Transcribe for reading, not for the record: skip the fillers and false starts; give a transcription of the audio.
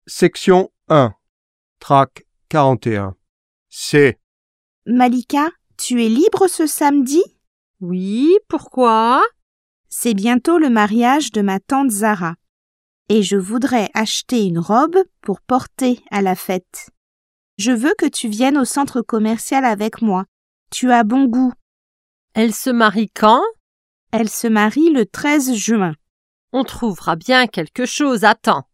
Section 1. Trac 41. C. Malika, tu es libre ce samedi? Oui, pourquoi? C'est bientôt le mariage de ma tante Zara. Et je voudrais acheter une robe pour porter à la fête. Je veux que tu viennes au centre commercial avec moi. Tu as bon goût. Elle se marie quand? Elle se marie le 13 juin. On trouvera bien quelque chose à temps.